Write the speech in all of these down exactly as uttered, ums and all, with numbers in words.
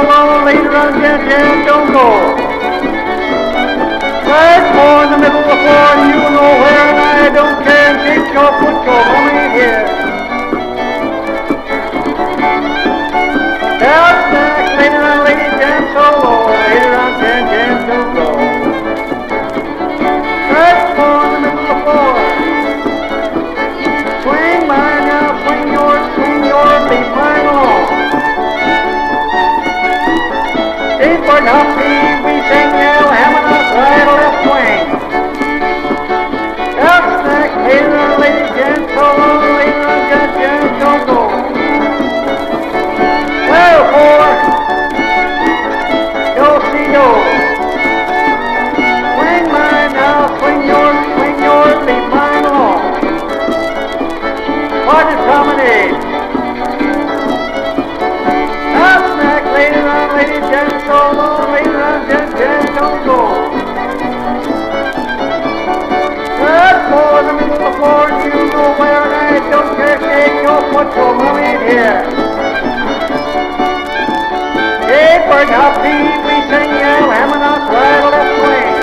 solo, later on, Jen, Jen, don't go. Right more in the middle of the floor, and you know where, and I don't care, take your foot, your money here. That's next, later on, lady, Jen, solo, later on, Jen, Jen, don't go. Right more in the middle of the floor. Swing mine now, swing yours, swing yours, leave mine alone. Deep or not deep, we sing now, hammering us right or left swing. Up snack, later on, lady, gent, solo, later on, gent, gent, don't go. Well, four, yo, see, yo. Swing mine now, swing yours, swing yours, leave mine alone. Party promenade. Up snack, later on, lady, gent, solo, later on, gent, gent, don't go. That's more in the middle of the floor, and you know where, and I don't care, shake your foot, your money in here. Hey, bird, hop, beat, we sing, yell, hammering us, right, left swing.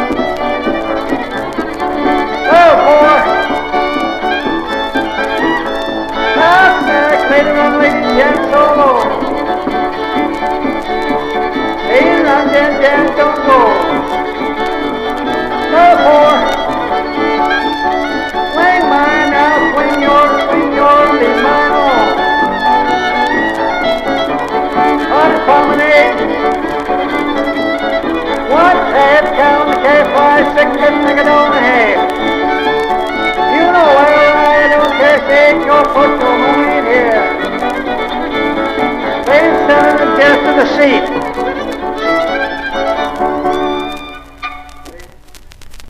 Oh, four. Up next, later on, lady, gent, solo. Later on, gent, gent, don't go. Oh, four. Swing mine now, swing yours, swing yours, leave mine on. Party promenade. One half down the K five, six, seven, take it on the half. You know where I don't care, shake your foot, your money in here. Ladies and gentlemen, just to the seat.